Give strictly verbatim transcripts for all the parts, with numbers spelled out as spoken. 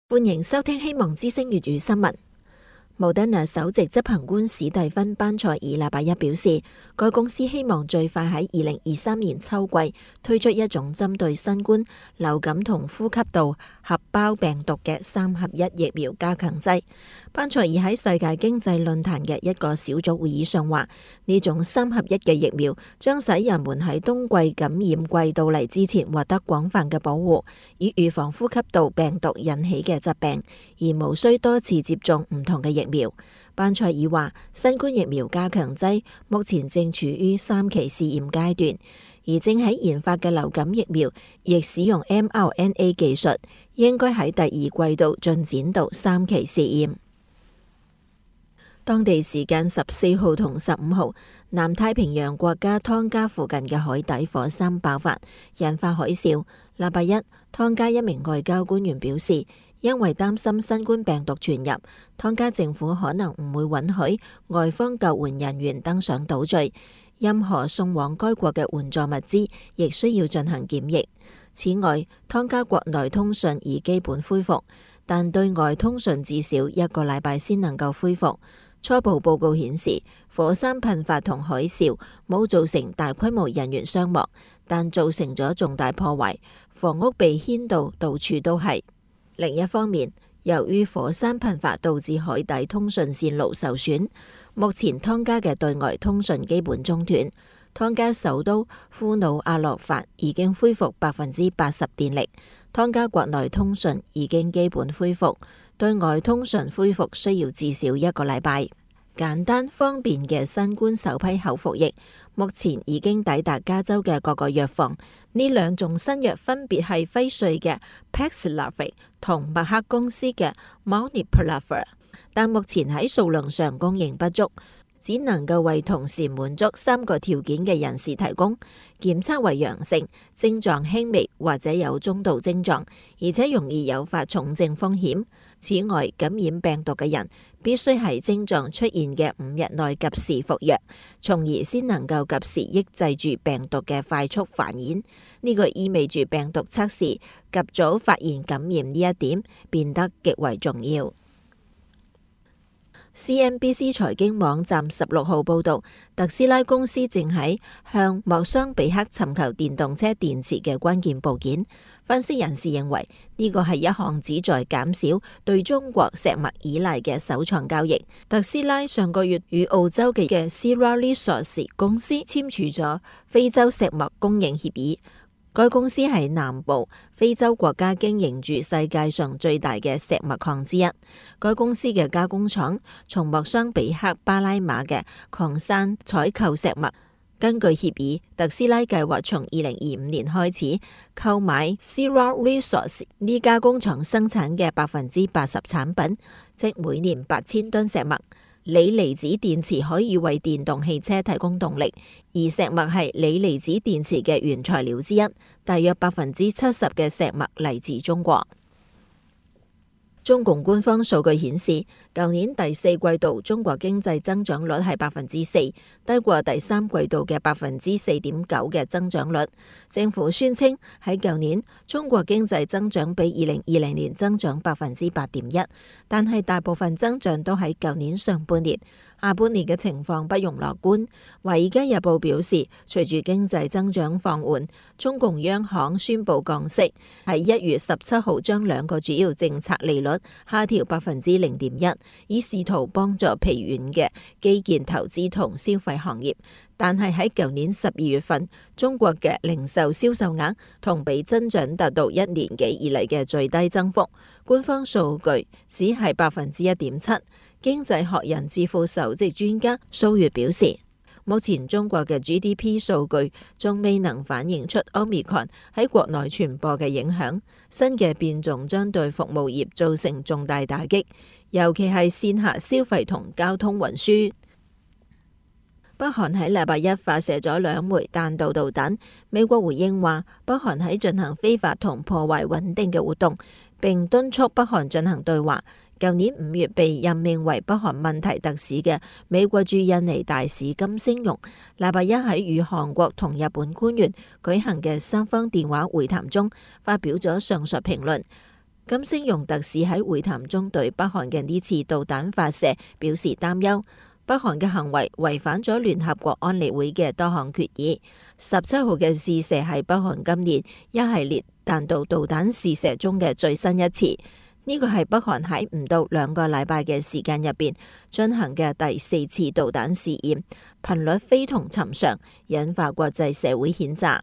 歡迎收聽希望之聲粵語新聞。莫德納首席執行官史蒂芬班塞爾禮拜一表示，該公司希望最快喺二零二三年秋季推出一種針對新冠、流感同呼吸道合胞病毒嘅三合一疫苗加強劑。班塞爾喺世界經濟論壇嘅一個小組會議上話，呢種三合一嘅疫苗將使人們喺冬季感染季到嚟之前獲得廣泛嘅保護，以預防呼吸道病毒引起嘅疾病，而無需多次接種唔同嘅疫苗。班塞爾話，新冠疫苗加強劑目前正處於三期試驗階段，而正喺研發嘅流感疫苗亦使用 M R N A 技術，應該喺第二季度進展到三期試驗。當地時間十四號同十五號，南太平洋國家湯加附近嘅海底火山爆發，引發海嘯。禮拜一，湯加一名外交官員表示，因為擔心新冠病毒傳入，湯加政府可能唔會允許外方救援人員登上島嶼，任何送往該國嘅援助物資亦需要進行檢疫。此外，湯加國內通訊已基本恢復，但對外通訊至少一個禮拜先能夠恢復。初步報告顯示，火山噴發同海嘯冇造成大規模人員傷亡，但造成咗重大破壞，房屋被掀到到處都係。另一方面，由於火山噴發導致海底通訊線路受損，目前湯加嘅對外通訊基本中斷。湯加首都庫努阿洛法已經恢復百分之八十電力，湯加國內通訊已經基本恢復。對外通訊恢復需要至少一個禮拜。簡單方便嘅新冠首批口服液目前已經抵達加州嘅各個藥房。呢兩種新藥分別係輝瑞嘅 Paxlovid 同默克公司嘅 Molnupiravir， 但目前喺數量上供應不足，只能夠為同時滿足三個條件嘅人士提供：檢測為陽性、症狀輕微或者有中度症狀，而且容易誘發重症風險。此外，感染病毒嘅人必須喺症狀出現嘅五日內及時服藥，從而先能夠及時抑制住病毒嘅快速繁衍。呢個意味住病毒測試及早發現感染呢一點變得極為重要。C N B C 財經網站十六號報道，特斯拉公司正喺向莫桑比克尋求電動車電池嘅關鍵部件。分析人士認為，呢個係一項旨在減少對中國石墨依賴嘅首創交易。特斯拉上個月與澳洲嘅嘅 Sierra Resources 公司簽署咗非洲石墨供應協議。該公司喺南部非洲國家經營住世界上最大嘅石墨礦之一。該公司嘅加工廠從莫桑比克巴拉馬嘅礦山採購石墨。根據協議，特斯拉計劃從二零二五年開始購買 Sierra Resources 呢家工廠生產嘅百分之八十產品，即每年八千噸石墨。鋰離子電池可以為電動汽車提供動力，而石墨係鋰離子電池嘅原材料之一，大約百分之七十嘅石墨嚟自中國。中共官方數據顯示，舊年第四季度中國經濟增長率係百分之四，低過第三季度嘅百分之四點九嘅增長率。政府宣稱喺舊年中國經濟增長比二零二零年增長百分之八點一，但係大部分增長都喺舊年上半年。下半年嘅情況不容樂觀。華爾街日報表示，隨住經濟增長放緩，中共央行宣布降息，喺一月十七號將兩個主要政策利率下調百分之零點一，以試圖幫助疲軟嘅基建投資同消費行業。但係喺舊年十二月份，中國嘅零售銷售額同比增長達到一年幾以嚟嘅最低增幅，官方數據只係百分之一點七。經濟學人智庫首席專家蘇月表示，目前中國嘅 G D P 數據仲未能反映出 Omicron 喺國內傳播嘅影響，新嘅變種將對服務業造成重大打擊，尤其係線下消費同交通運輸。北韓喺禮拜一發射咗兩枚彈道導彈，美國回應話北韓喺進行非法同破壞穩定嘅活動，並敦促北韓進行對話。舊年五月被任命為北韓問題特使嘅美國駐印尼大使金星容，禮拜一喺與韓國同日本官員舉行嘅三方電話會談中發表咗上述評論。 金星容特使喺會談中對北韓嘅呢次導彈發射表示擔憂。北韓嘅行為違反咗聯合國安理會嘅多項決議。十七號嘅試射係北韓今年一系列彈道導彈試射中嘅最新一次。呢個係北韓喺唔到兩個禮拜嘅時間入邊進行嘅第四次導彈試驗，頻率非同尋常，引發國際社會譴責。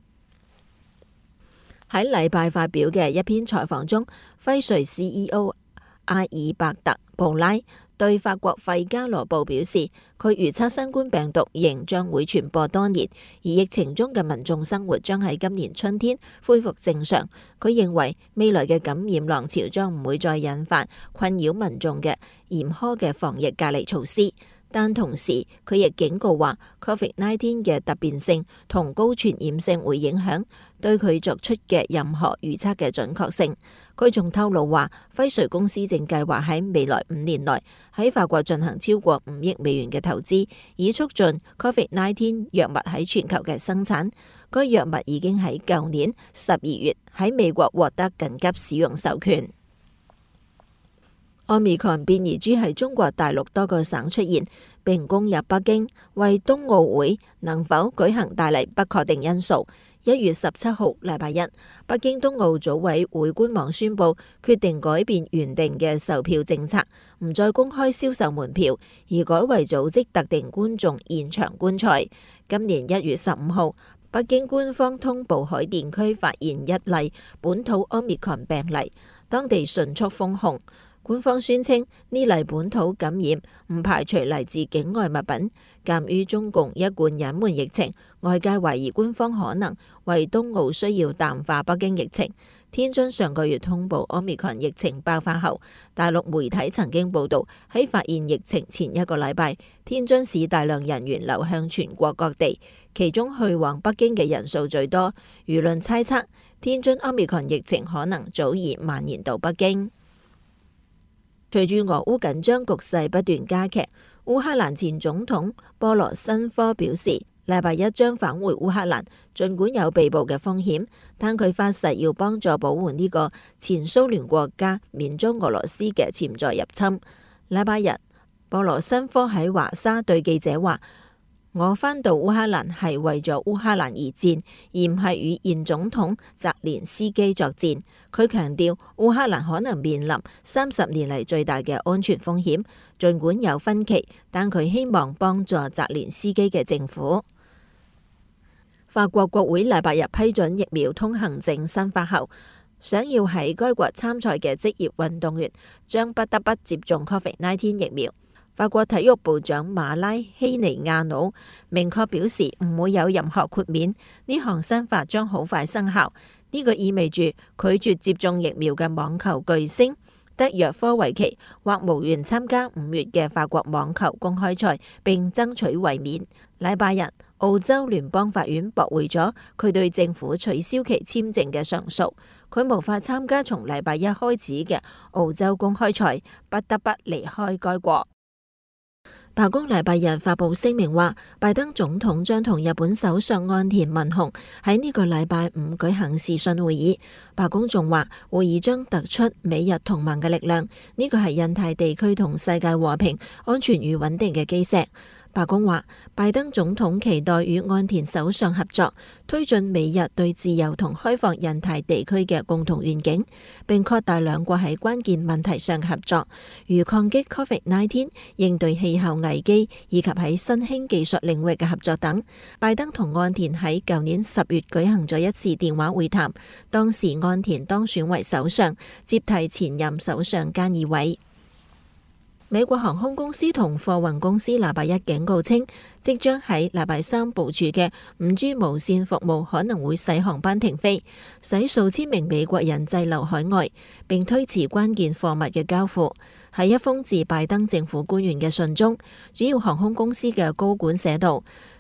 喺禮拜發表嘅一篇採訪中，輝瑞 C E O 阿爾伯特布拉對法國費加羅報表示，佢預測新冠病毒仍將會傳播多年，而疫情中嘅民眾生活將喺今年春天恢復正常。佢認為未來嘅感染浪潮將唔會再引發困擾民眾嘅嚴苛嘅防疫隔離措施。但同時，佢亦警告話 Covid 十九 嘅突變性同高傳染性會影響對佢作出嘅任何預測嘅準確性。佢仲透露話，輝瑞公司正計劃喺未來五年內喺法國進行超過五億美元嘅投資，以促進 Covid 十九 藥物喺全球嘅生產。該藥物已經喺舊年十二月喺美國獲得緊急使用授權。Omicron 變異株喺中國大陸多個省出現，並攻入北京，為冬奧會能否舉行帶嚟不確定因素。一月十七號禮拜一，北京冬奧組委會官網宣布，決定改變原定嘅售票政策，唔再公開銷售門票，而改為組織特定觀眾現場觀賽。今年一月十五號，北京官方通報海淀區發現一例本土 Omicron 病例，當地迅速封控。官方宣稱呢例本土感染唔排除嚟自境外物品。鑑於中共一貫隱瞞疫情，外界懷疑官方可能為冬奧需要淡化北京疫情。天津上個月通報 Omicron 疫情爆發後，大陸媒體曾經報道喺發現疫情前一個禮拜，天津市大量人員流向全國各地，其中去往北京嘅人數最多。輿論猜測天津 Omicron 疫情可能早已蔓延到北京。隨住俄烏緊張局勢不斷加劇，烏克蘭前總統波羅申科表示，禮拜一將返回烏克蘭，儘管有被捕嘅風險，但佢發誓要幫助保護呢個前蘇聯國家免遭俄羅斯嘅潛在入侵。禮拜日，波羅申科喺華沙對記者話：我返到烏克蘭係為咗烏克蘭而戰，而唔係與現總統澤連斯基作戰。佢強調，烏克蘭可能面臨三十年嚟最大嘅安全風險，儘管有分歧，但佢希望幫助澤連斯基嘅政府。法國國會禮拜日批准疫苗通行證新法後，想要喺該國參賽嘅職業運動員將不得不接種 Covid 十九 疫苗。法國體育部長馬拉希尼亞努明確表示唔會有任何豁免，呢項新法將好快生效。呢個意味住拒絕接種疫苗嘅網球巨星德約科維奇或無緣參加五月嘅法國網球公開賽，並爭取衛冕。禮拜日，澳洲聯邦法院駁回咗佢對政府取消其簽證嘅上訴，佢無法參加從禮拜一開始嘅澳洲公開賽，不得不離開該國。白宮禮拜日發布聲明話，拜登總統將同日本首相岸田文雄喺呢個禮拜五舉行視訊會議。白宮仲話，會議將突出美日同盟嘅力量，呢個係印太地區同世界和平、安全與穩定嘅基石。白宮話，拜登總統期待與岸田首相合作，推進美日對自由同開放印太地區嘅共同願景，並擴大兩國喺關鍵問題上嘅合作，如抗擊 Covid 十九、應對氣候危機以及喺新興技術領域嘅合作等。拜登同岸田喺舊年十月舉行咗一次電話會談，當時岸田當選為首相，接替前任首相菅義偉。美國航空公司同貨運公司禮拜一警告稱，即將喺禮拜三部署嘅五 G 無線服務可能會使航班停飛，使數千名美國人滯留海外，並推遲關鍵貨物嘅交付。喺一封致拜登政府官員嘅信中，主要航空公司嘅高管寫道，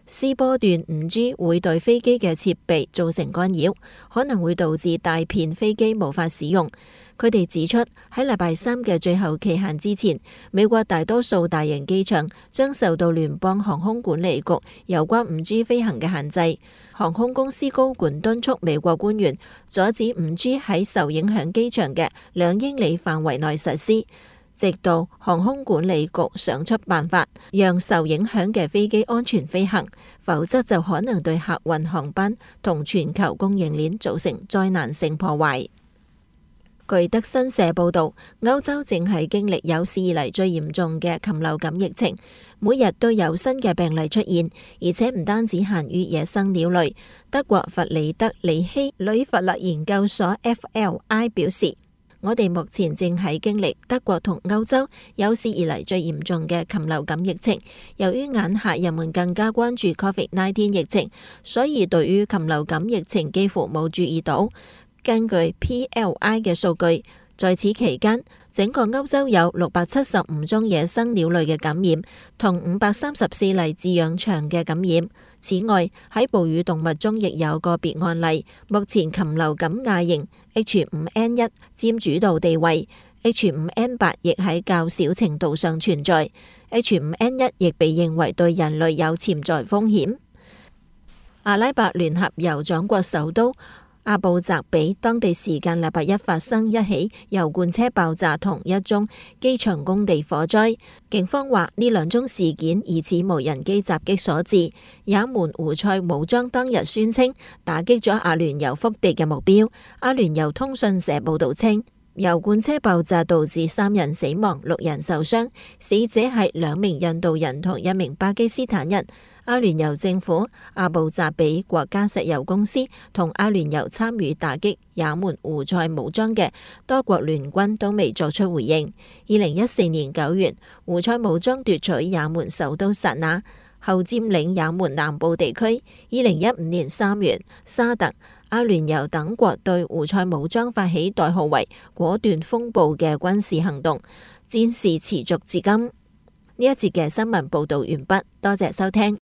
C波段五 G 會對飛機嘅設備造成干擾，可能會導致大片飛機無法使用。佢哋指出，喺禮拜三嘅最後期限之前，美國大多數大型機場將受到聯邦航空管理局有關五 G 飛行嘅限制。航空公司高管敦促美國官員阻止五 G 喺受影響機場嘅兩英里範圍內實施，直到航空管理局想出辦法，讓受影響嘅飛機安全飛行，否則就可能對客運航班同全球供應鏈造成災難性破壞。據德新社報道，歐洲正係經歷有史以嚟最嚴重嘅禽流感疫情，每日都有新嘅病例出現，而且唔單止限於野生鳥類。德國弗里德里希呂弗勒研究所 F L I 表示，我哋目前正喺經歷德國同歐洲有史以嚟最嚴重嘅禽流感疫情。由於眼下人們更加關注 Covid 十九 疫情，所以對於禽流感疫情幾乎冇注意到。根據 P L I 嘅數據，在此期間，整個歐洲有六百七十五宗野生鳥類嘅感染，同五百三十四例飼養場嘅感染。此外，喺哺乳動物中亦有個別案例。目前禽流感亞型 H 五 N 一 佔主導地位 ，H 五 N 八 亦喺較小程度上存在。H 五 N 一 亦被認為對人類有潛在風險。阿拉伯聯合酋長國首都阿布扎比當地時間禮拜一發生一起油罐車爆炸同一宗機場工地火災，警方話呢兩宗事件疑似無人機襲擊所致。也門胡塞武裝當日宣稱打擊咗阿聯酋腹地嘅目標。阿聯酋通訊社報道稱，油罐車爆炸導致三人死亡，六人受傷，死者係兩名印度人同一名巴基斯坦人。阿聯酋政府、阿布扎比國家石油公司同阿聯酋參與打擊也門胡塞武裝嘅多國聯軍都未作出回應。二零一四年九月，胡塞武裝奪取也門首都薩那，後佔領也門南部地區。二零一五年三月，沙特、阿聯酋等國對胡塞武裝發起代號為果斷風暴嘅軍事行動，戰事持續至今。呢一節嘅新聞報道完畢，多謝收聽。